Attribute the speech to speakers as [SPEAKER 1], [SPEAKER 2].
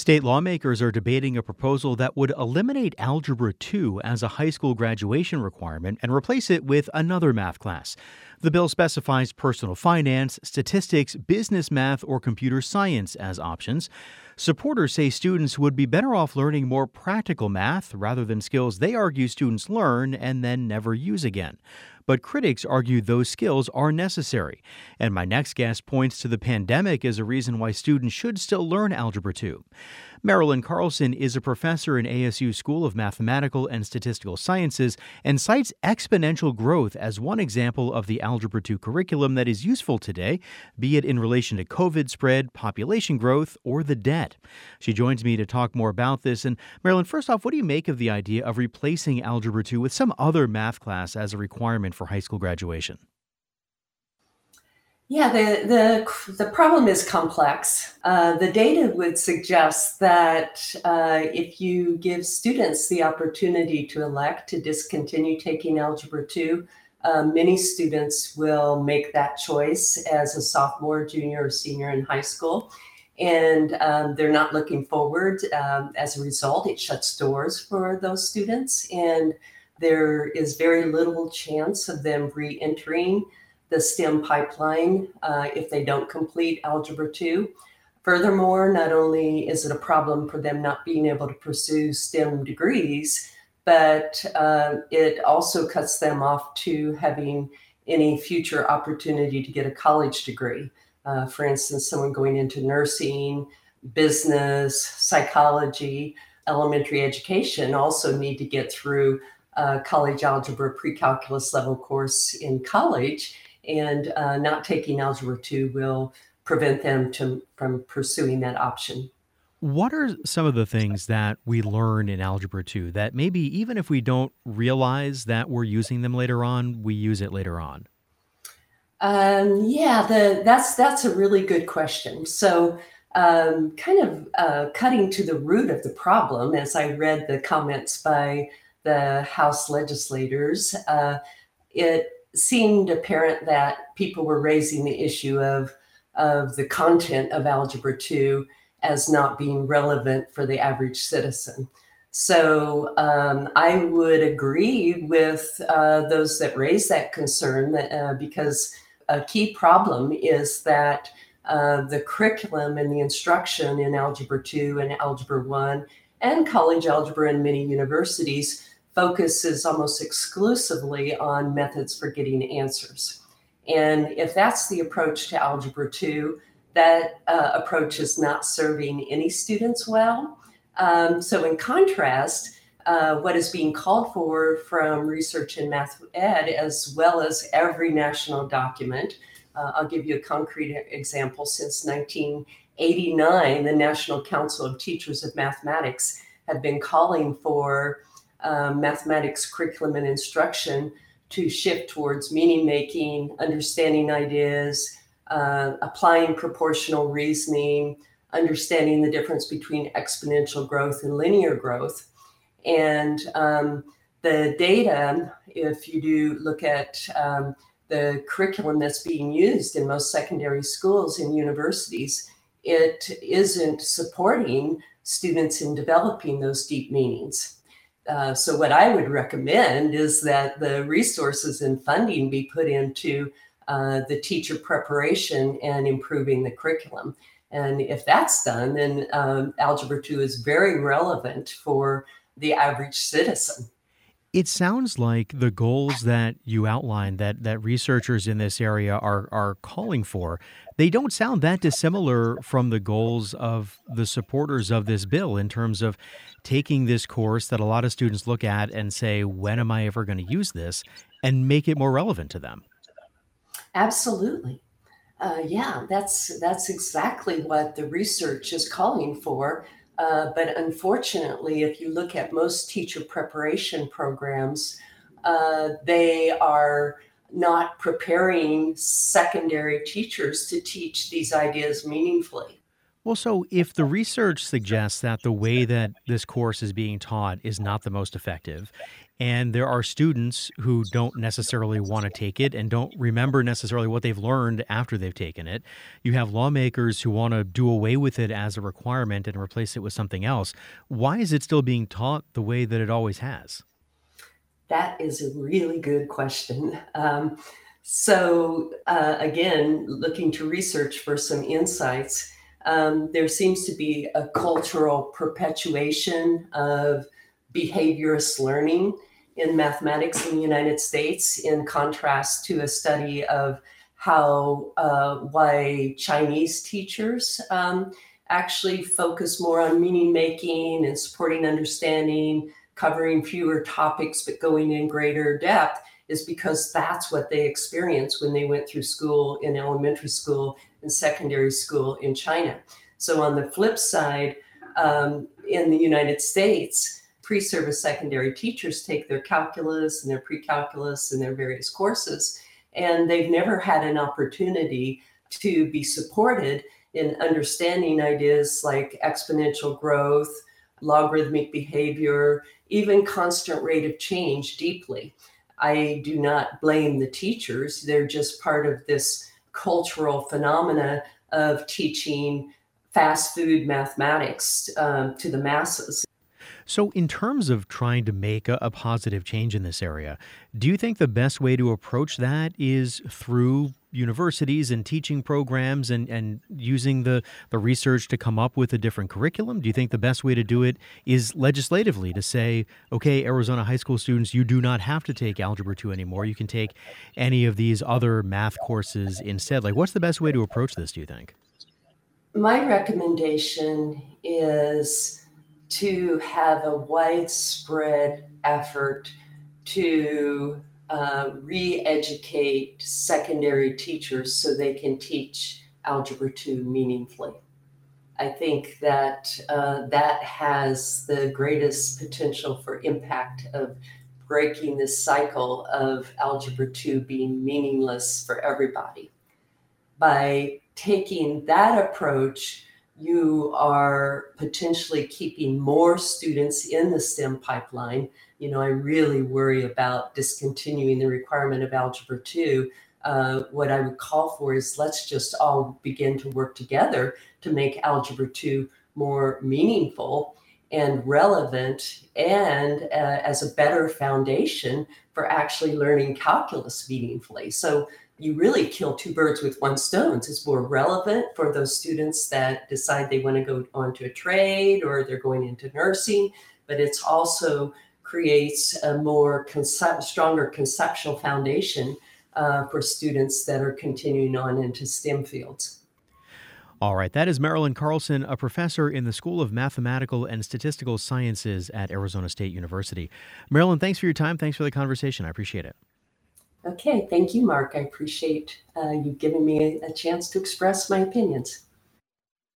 [SPEAKER 1] State lawmakers are debating a proposal that would eliminate Algebra 2 as a high school graduation requirement and replace it with another math class. The bill specifies personal finance, statistics, business math, or computer science as options. Supporters say students would be better off learning more practical math rather than skills they argue students learn and then never use again. But critics argue those skills are necessary. And my next guest points to the pandemic as a reason why students should still learn Algebra 2. Marilyn Carlson is a professor in ASU School of Mathematical and Statistical Sciences and cites exponential growth as one example of the Algebra 2 curriculum that is useful today, be it in relation to COVID spread, population growth, or the debt. She joins me to talk more about this. And Marilyn, first off, what do you make of the idea of replacing Algebra 2 with some other math class as a requirement for high school graduation?
[SPEAKER 2] Yeah, the problem is complex. The data would suggest that if you give students the opportunity to elect to discontinue taking Algebra 2, many students will make that choice as a sophomore, junior, or senior in high school. And they're not looking forward. As a result, it shuts doors for those students. And there is very little chance of them re-entering the STEM pipeline if they don't complete Algebra 2. Furthermore, not only is it a problem for them not being able to pursue STEM degrees, but it also cuts them off to having any future opportunity to get a college degree. For instance, someone going into nursing, business, psychology, elementary education also need to get through college algebra pre-calculus level course in college, and not taking Algebra 2 will prevent them from pursuing that option.
[SPEAKER 1] What are some of the things that we learn in Algebra 2 that maybe even if we don't realize that we're using them later on, we use it later on?
[SPEAKER 2] That's a really good question. So cutting to the root of the problem, as I read the comments by the House legislators, it seemed apparent that people were raising the issue of the content of Algebra 2 as not being relevant for the average citizen. So I would agree with those that raise that concern because a key problem is that the curriculum and the instruction in Algebra 2 and Algebra 1 and college algebra in many universities focuses almost exclusively on methods for getting answers. And if that's the approach to Algebra 2, that approach is not serving any students well. So in contrast, what is being called for from research in math ed, as well as every national document, I'll give you a concrete example. Since 1989, the National Council of Teachers of Mathematics have been calling for mathematics curriculum and instruction to shift towards meaning making, understanding ideas, applying proportional reasoning, understanding the difference between exponential growth and linear growth. And the data, if you do look at the curriculum that's being used in most secondary schools and universities, it isn't supporting students in developing those deep meanings. So what I would recommend is that the resources and funding be put into the teacher preparation and improving the curriculum. And if that's done, then Algebra 2 is very relevant for the average citizen.
[SPEAKER 1] It sounds like the goals that you outlined that researchers in this area are calling for, they don't sound that dissimilar from the goals of the supporters of this bill in terms of taking this course that a lot of students look at and say, when am I ever going to use this, and make it more relevant to them.
[SPEAKER 2] Absolutely. That's exactly what the research is calling for. But unfortunately, if you look at most teacher preparation programs, they are not preparing secondary teachers to teach these ideas meaningfully.
[SPEAKER 1] Well, so if the research suggests that the way that this course is being taught is not the most effective, and there are students who don't necessarily want to take it and don't remember necessarily what they've learned after they've taken it, you have lawmakers who want to do away with it as a requirement and replace it with something else. Why is it still being taught the way that it always has?
[SPEAKER 2] That is a really good question. Again, looking to research for some insights, there seems to be a cultural perpetuation of behaviorist learning in mathematics in the United States, in contrast to a study of how why Chinese teachers actually focus more on meaning making and supporting understanding, covering fewer topics but going in greater depth, is because that's what they experienced when they went through school in elementary school and secondary school in China. So on the flip side, in the United States, pre-service secondary teachers take their calculus and their pre-calculus and their various courses, and they've never had an opportunity to be supported in understanding ideas like exponential growth, logarithmic behavior, even constant rate of change deeply. I do not blame the teachers. They're just part of this cultural phenomena of teaching fast food mathematics to the masses.
[SPEAKER 1] So, in terms of trying to make a positive change in this area, do you think the best way to approach that is through universities and teaching programs and using the research to come up with a different curriculum? Do you think the best way to do it is legislatively to say, okay, Arizona high school students, you do not have to take Algebra 2 anymore. You can take any of these other math courses instead? Like, what's the best way to approach this, do you think?
[SPEAKER 2] My recommendation is to have a widespread effort to re-educate secondary teachers so they can teach Algebra 2 meaningfully. I think that that has the greatest potential for impact of breaking this cycle of Algebra 2 being meaningless for everybody. By taking that approach, you are potentially keeping more students in the STEM pipeline. You know, I really worry about discontinuing the requirement of Algebra 2. What I would call for is let's just all begin to work together to make Algebra 2 more meaningful and relevant and as a better foundation for actually learning calculus meaningfully. So you really kill two birds with one stone. It's more relevant for those students that decide they want to go on to a trade or they're going into nursing, but it's also creates a more stronger conceptual foundation for students that are continuing on into STEM fields.
[SPEAKER 1] All right, that is Marilyn Carlson, a professor in the School of Mathematical and Statistical Sciences at Arizona State University. Marilyn, thanks for your time. Thanks for the conversation. I appreciate it.
[SPEAKER 2] Okay, thank you, Mark. I appreciate you giving me a chance to express my opinions.